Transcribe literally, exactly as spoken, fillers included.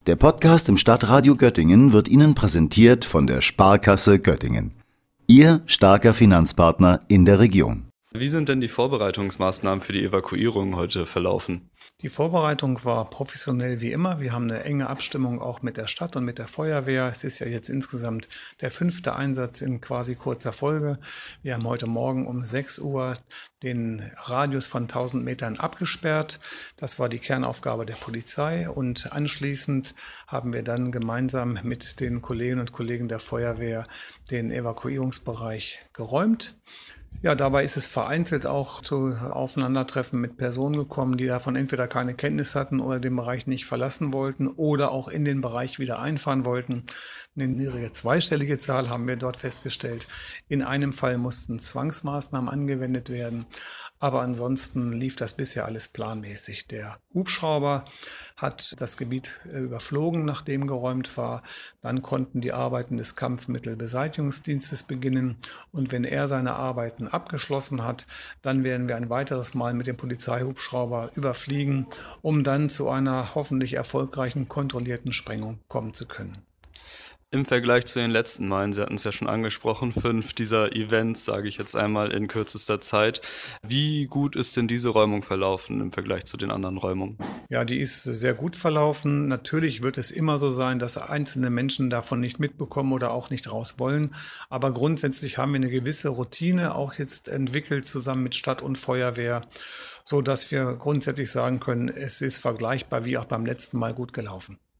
Der Podcast im Stadtradio Göttingen wird Ihnen präsentiert von der Sparkasse Göttingen. Ihr starker Finanzpartner in der Region. Wie sind denn die Vorbereitungsmaßnahmen für die Evakuierung heute verlaufen? Die Vorbereitung war professionell wie immer. Wir haben eine enge Abstimmung auch mit der Stadt und mit der Feuerwehr. Es ist ja jetzt insgesamt der fünfte Einsatz in quasi kurzer Folge. Wir haben heute Morgen um sechs Uhr den Radius von tausend Metern abgesperrt. Das war die Kernaufgabe der Polizei. Und anschließend haben wir dann gemeinsam mit den Kolleginnen und Kollegen der Feuerwehr den Evakuierungsbereich geräumt. Ja, dabei ist es vereinzelt auch zu Aufeinandertreffen mit Personen gekommen, die davon entweder keine Kenntnis hatten oder den Bereich nicht verlassen wollten oder auch in den Bereich wieder einfahren wollten. Eine niedrige zweistellige Zahl haben wir dort festgestellt. In einem Fall mussten Zwangsmaßnahmen angewendet werden, aber ansonsten lief das bisher alles planmäßig. Der Hubschrauber hat das Gebiet überflogen, nachdem geräumt war. Dann konnten die Arbeiten des Kampfmittelbeseitigungsdienstes beginnen und wenn er seine Arbeiten abgeschlossen hat, dann werden wir ein weiteres Mal mit dem Polizeihubschrauber überfliegen, um dann zu einer hoffentlich erfolgreichen kontrollierten Sprengung kommen zu können. Im Vergleich zu den letzten Malen, Sie hatten es ja schon angesprochen, fünf dieser Events, sage ich jetzt einmal, in kürzester Zeit. Wie gut ist denn diese Räumung verlaufen im Vergleich zu den anderen Räumungen? Ja, die ist sehr gut verlaufen. Natürlich wird es immer so sein, dass einzelne Menschen davon nicht mitbekommen oder auch nicht raus wollen. Aber grundsätzlich haben wir eine gewisse Routine auch jetzt entwickelt, zusammen mit Stadt und Feuerwehr, so dass wir grundsätzlich sagen können, es ist vergleichbar wie auch beim letzten Mal gut gelaufen.